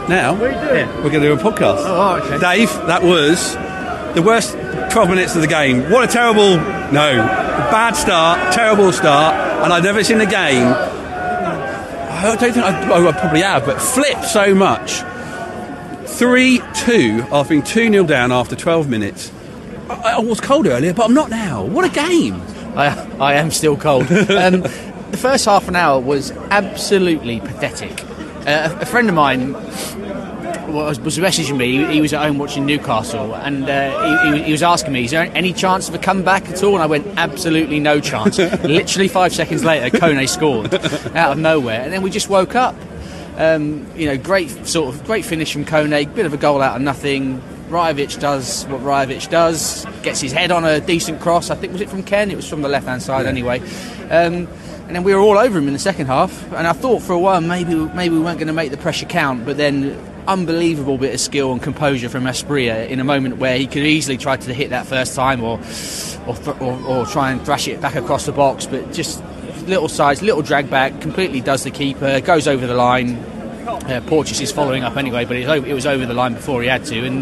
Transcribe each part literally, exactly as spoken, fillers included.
now What are you doing? we're going to do a podcast. Oh, okay. Dave, that was the worst twelve minutes of the game. What a terrible, no, bad start, terrible start, and I've never seen a game. I don't think I, oh, I probably have, but flip so much. three two after being two nil down after twelve minutes. I, I was cold earlier, but I'm not now. What a game! I, I am still cold. Um, the first half an hour was absolutely pathetic. Uh, a, a friend of mine was, was messaging me. He, he was at home watching Newcastle, and uh, he, he was asking me, is there any chance of a comeback at all? And I went, absolutely no chance. Literally five seconds later, Kone scored out of nowhere, and then we just woke up. Um, you know, great sort of great finish from Kone, bit of a goal out of nothing. Rajovic does what Rajovic does, gets his head on a decent cross. I think, was it from Ken? It was from the left-hand side yeah. anyway. Um, and then we were all over him in the second half. And I thought for a while maybe maybe we weren't going to make the pressure count. But then unbelievable bit of skill and composure from Asprilla in a moment where he could easily try to hit that first time or or, th- or or try and thrash it back across the box. But just little size, little drag back, completely does the keeper, goes over the line. Uh, Porteous is following up anyway, but it was, over, it was over the line before he had to, and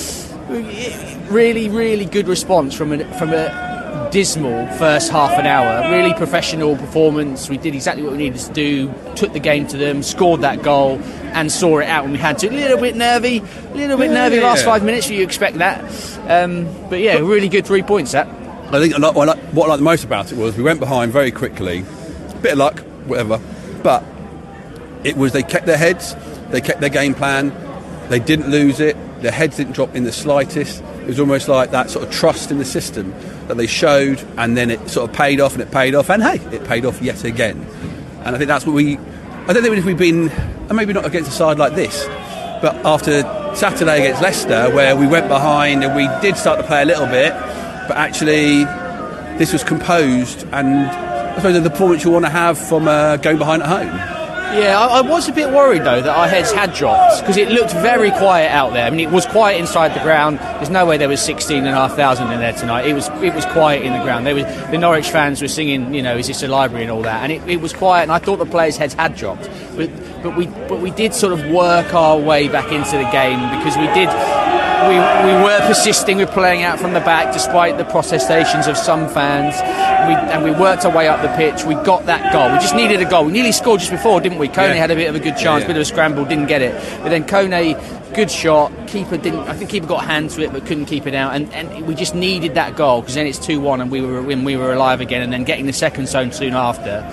really, really good response from a, from a dismal first half an hour. Really professional performance. We did exactly what we needed to do, took the game to them, scored that goal, and saw it out when we had to. A little bit nervy, a little bit yeah, nervy yeah. last five minutes. You expect that, um, but yeah, really good three points. That I think a lot, what I like- what I liked the most about it was we went behind very quickly, bit of luck, whatever, but it was they kept their heads, they kept their game plan, they didn't lose it, their heads didn't drop in the slightest. It was almost like that sort of trust in the system that they showed, and then it sort of paid off, and it paid off, and hey, it paid off yet again. And I think that's what we, I don't think if we've been, and maybe not against a side like this, but after Saturday against Leicester, where we went behind and we did start to play a little bit, but actually this was composed, and I suppose the performance you want to have from uh, going behind at home. Yeah, I, I was a bit worried though that our heads had dropped because it looked very quiet out there. I mean, it was quiet inside the ground. There's no way there was sixteen and a half thousand in there tonight. It was it was quiet in the ground. There was the Norwich fans were singing, you know, is this a library and all that, and it, it was quiet. And I thought the players' heads had dropped, but but we but we did sort of work our way back into the game because we did. We, we were persisting with playing out from the back despite the protestations of some fans. We, and we worked our way up the pitch. We got that goal. We just needed a goal. We nearly scored just before, didn't we? Kone yeah. had a bit of a good chance, yeah, yeah. bit of a scramble, didn't get it. But then Kone, good shot. Keeper didn't. I think keeper got a hand to it, but couldn't keep it out. And, and we just needed that goal because then it's two one, and we were when we were alive again. And then getting the second zone soon after.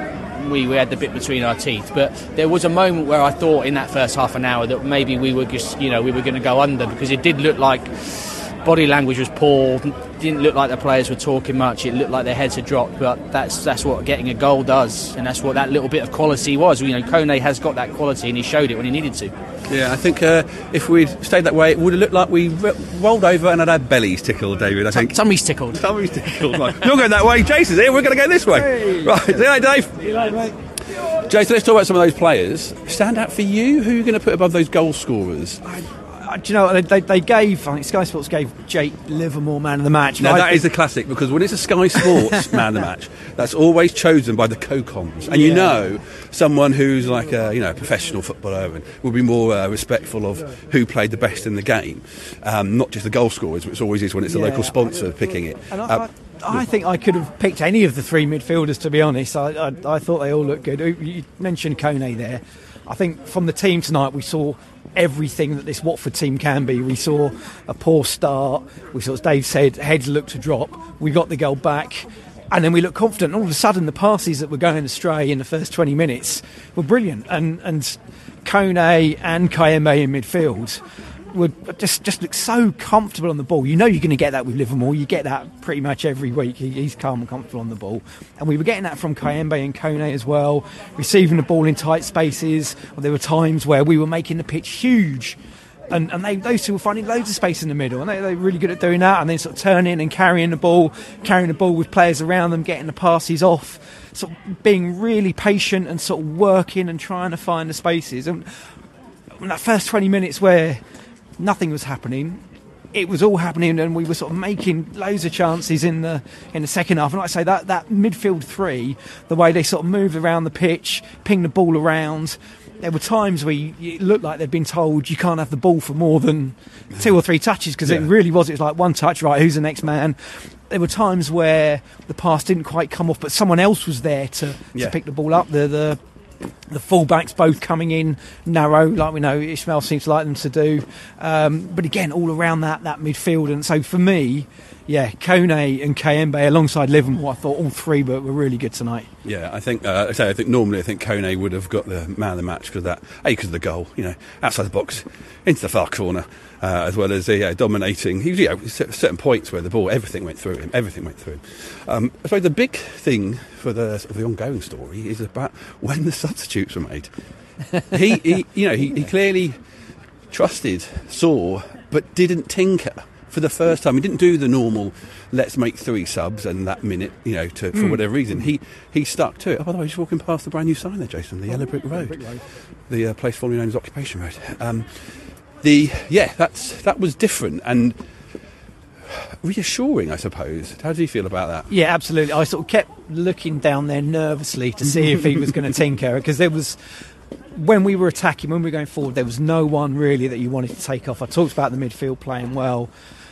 We, we had the bit between our teeth, but there was a moment where I thought in that first half an hour that maybe we were just, you know, we were going to go under because it did look like body language was poor. Didn't look like the players were talking much. It looked like their heads had dropped, but that's that's what getting a goal does, and that's what that little bit of quality was. You know, Kone has got that quality, and he showed it when he needed to. Yeah, I think uh, if we'd stayed that way, it would have looked like we r- rolled over and had our bellies tickled, David, I think. Tummy's tickled. Tummy's tickled. Right. You're going that way, Jason's here, we're going to go this way. Hey. Right, see you later, Dave. See you later, mate. Jason, let's talk about some of those players. Stand out for you? Who are you going to put above those goal scorers? I, I, do you know, they, they, they gave, I think Sky Sports gave Jake Livermore man of the match. Now, I that think, is the classic, because when it's a Sky Sports man of the match, that's always chosen by the co-coms. And you Yeah. know, someone who's like a, you know, a professional footballer and will be more uh, respectful of who played the best in the game. Um, not just the goal scorers, which always is when it's a Yeah. local sponsor picking it. And I, Uh, I, I think I could have picked any of the three midfielders, to be honest. I, I, I thought they all looked good. You mentioned Kone there. I think from the team tonight we saw everything that this Watford team can be. We saw a poor start. We saw, as Dave said, heads looked to drop. We got the goal back. And then we looked confident. All of a sudden, the passes that were going astray in the first twenty minutes were brilliant. And, and Kone and Kayembe in midfield would just just look so comfortable on the ball. You know you're going to get that with Livermore. You get that pretty much every week. He, he's calm and comfortable on the ball. And we were getting that from Kayembe and Kone as well, receiving the ball in tight spaces. There were times where we were making the pitch huge. And, and they, those two were finding loads of space in the middle, and they, they're really good at doing that. And then sort of turning and carrying the ball, carrying the ball with players around them, getting the passes off, sort of being really patient and sort of working and trying to find the spaces. And in that first twenty minutes where nothing was happening, it was all happening, and we were sort of making loads of chances in the in the second half. And like I say, that, that midfield three, the way they sort of moved around the pitch, pinged the ball around, there were times where you, it looked like they'd been told you can't have the ball for more than two or three touches, because yeah. it really was. It was like one touch, right, who's the next man? There were times where the pass didn't quite come off, but someone else was there to, yeah. to pick the ball up. The, the the full-backs both coming in narrow, like we know Ismail seems to like them to do. Um, but again, all around that, that midfield. And so for me, yeah, Kone and Kayembe alongside Livermore, I thought all three were, were really good tonight. Yeah, I think uh, I say I think normally I think Kone would have got the man of the match because of that, A, because of the goal, you know, outside the box, into the far corner, uh, as well as uh, yeah, dominating. He was, you know, certain points where the ball, everything went through him, everything went through him. Um, I suppose the big thing for the sort of the ongoing story is about when the substitutes were made. he, he, you know, he, he clearly trusted, saw, but didn't tinker. For the first time, he didn't do the normal let's make three subs and that minute, you know, to, for mm. whatever reason. He he stuck to it. Oh, by the way, just walking past the brand new sign there, Jason, the Yellow Brick Road, Brick Road. the uh, place formerly known as Occupation Road. Um, the yeah, that's that was different and reassuring, I suppose. How do you feel about that? Yeah, absolutely. I sort of kept looking down there nervously to see if he was going to tinker, because there was. When we were attacking, when we were going forward, there was no one really that you wanted to take off. I talked about the midfield playing well.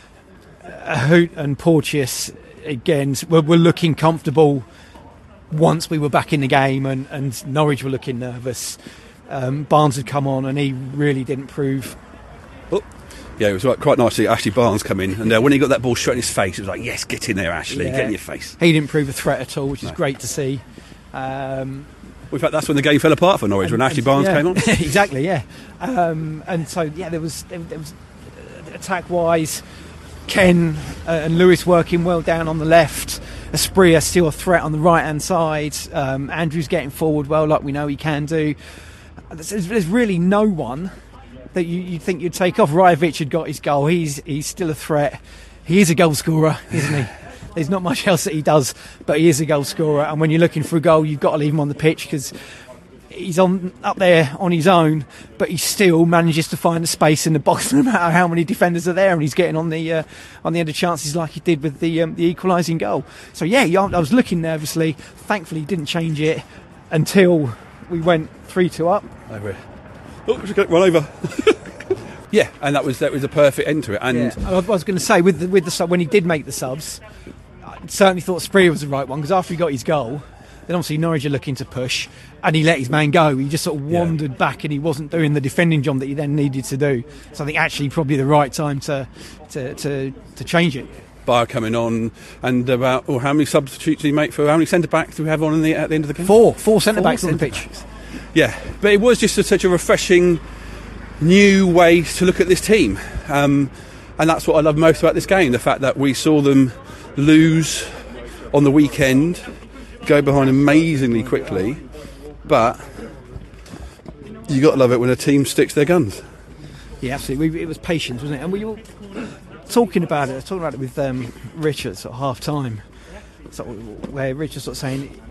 Uh, Hoot and Porteous, again, were, were looking comfortable once we were back in the game, and, and Norwich were looking nervous. Um, Barnes had come on and he really didn't prove. Oh. Yeah, it was right, quite nice to see Ashley Barnes come in, and uh, when he got that ball straight in his face, it was like, yes, get in there, Ashley, yeah. get in your face. He didn't prove a threat at all, which is no. great to see. Um, In fact, that's when the game fell apart for Norwich, and, when Ashley Barnes yeah, came on. Exactly, yeah. Um, and so, yeah, there was, there, there was uh, attack-wise, Ken uh, and Lewis working well down on the left. Asprilla still a threat on the right-hand side. Um, Andrews getting forward well, like we know he can do. There's, there's really no one that you, you'd think you'd take off. Rajovic had got his goal. He's he's still a threat. He is a goal scorer, isn't he? There's not much else that he does, but he is a goal scorer. And when you're looking for a goal, you've got to leave him on the pitch, because he's on up there on his own, but he still manages to find a space in the box no matter how many defenders are there, and he's getting on the uh, on the end of chances like he did with the um, the equalising goal. So yeah, I was looking nervously. Thankfully, he didn't change it until we went three two up. Over. Oh, we should go, run over. Yeah, and that was that was a perfect end to it. And yeah. I was going to say, with the, with the when he did make the subs, I certainly thought Spree was the right one, because after he got his goal, then obviously Norwich are looking to push, and he let his man go. He just sort of wandered yeah. back, and he wasn't doing the defending job that he then needed to do. So I think actually probably the right time to to to, to change it. Bayer coming on, and about oh, how many substitutes did he make for how many centre backs do we have on in the, at the end of the game? Four, four centre backs on the pitch. Yeah, but it was just a, such a refreshing new way to look at this team, um, and that's what I love most about this game, the fact that we saw them lose on the weekend, go behind amazingly quickly, but you got to love it when a team sticks their guns. Yeah, absolutely. It was patience, wasn't it? And we were talking about it, I was talking about it with um, Richard at half time, sort of, where Richard's sort of saying,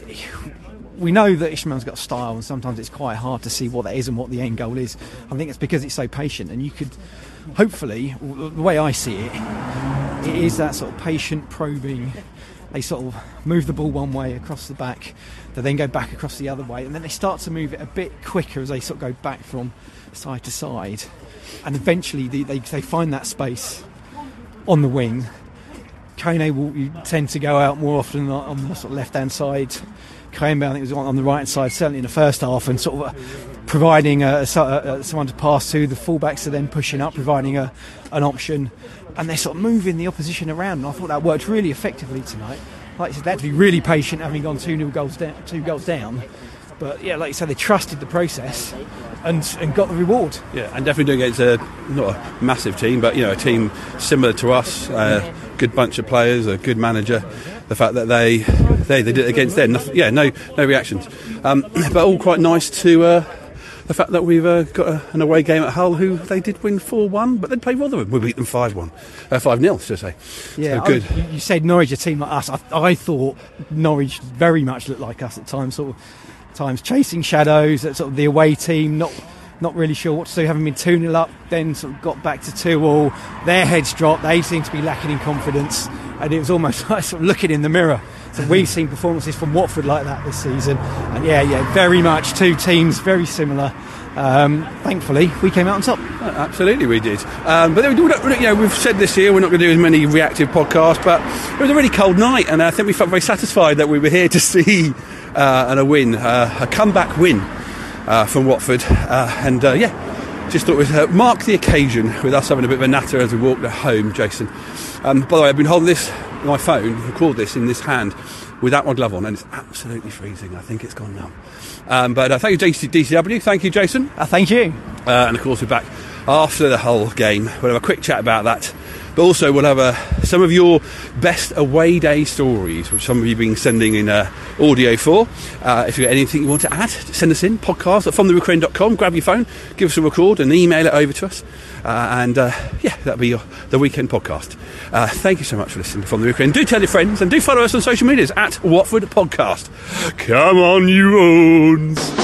we know that Ishmael's got style, and sometimes it's quite hard to see what that is and what the end goal is. I think it's because it's so patient, and you could hopefully, the way I see it, it is that sort of patient probing. They sort of move the ball one way across the back, they then go back across the other way, and then they start to move it a bit quicker as they sort of go back from side to side, and eventually they, they, they find that space on the wing. Kone will tend to go out more often on the sort of left-hand side. Kayembe, I think, was on the right side, certainly in the first half, and sort of providing a, a, a, someone to pass to. The fullbacks are then pushing up, providing a, an option, and they're sort of moving the opposition around. And I thought that worked really effectively tonight. Like I said, they had to be really patient, having gone two nil goals down, two goals down. But yeah, like you said, they trusted the process and and got the reward. Yeah, and definitely doing it against a not a massive team, but you know, a team similar to us, a good bunch of players, a good manager. The fact that they they, they did it against them, nothing, yeah, no no reactions, um, but all quite nice to uh, the fact that we've uh, got a, an away game at Hull, who they did win four one, but they played Rotherham. We beat them five one, uh, five nil, should I say? Yeah, so good. I, you said Norwich, a team like us. I, I thought Norwich very much looked like us at times, sort of times chasing shadows. At sort of the away team, not not really sure what to do, having been two nil up, then sort of got back to two all. Their heads dropped. They seemed to be lacking in confidence, and it was almost like sort of looking in the mirror So we've seen performances from Watford like that this season, and yeah, yeah, very much two teams very similar. Um, thankfully, we came out on top. Uh, absolutely, we did. Um, but we don't, you know, we've said this here. We're not going to do as many reactive podcasts, but it was a really cold night, and I think we felt very satisfied that we were here to see uh, and a win, uh, a comeback win uh, from Watford, uh, and uh, yeah, just thought we'd uh, mark the occasion with us having a bit of a natter as we walked home, Jason. Um, by the way, I've been holding this, my phone, record this in this hand without my glove on, and it's absolutely freezing. I think it's gone numb. Um, but uh, thank you, D C W. Thank you, Jason. Uh, thank you. Uh, and of course, we're back after the whole game. We'll have a quick chat about that. But also, we'll have uh, some of your best away day stories, which some of you have been sending in uh, audio for. Uh, if you've got anything you want to add, send us in, podcast at from the rookery end dot com. Grab your phone, give us a record, and email it over to us. Uh, and uh, yeah, that'll be your, the weekend podcast. Uh, thank you so much for listening to From the Rookery End. Do tell your friends, and do follow us on social medias at Watford Podcast. Come on, you ones.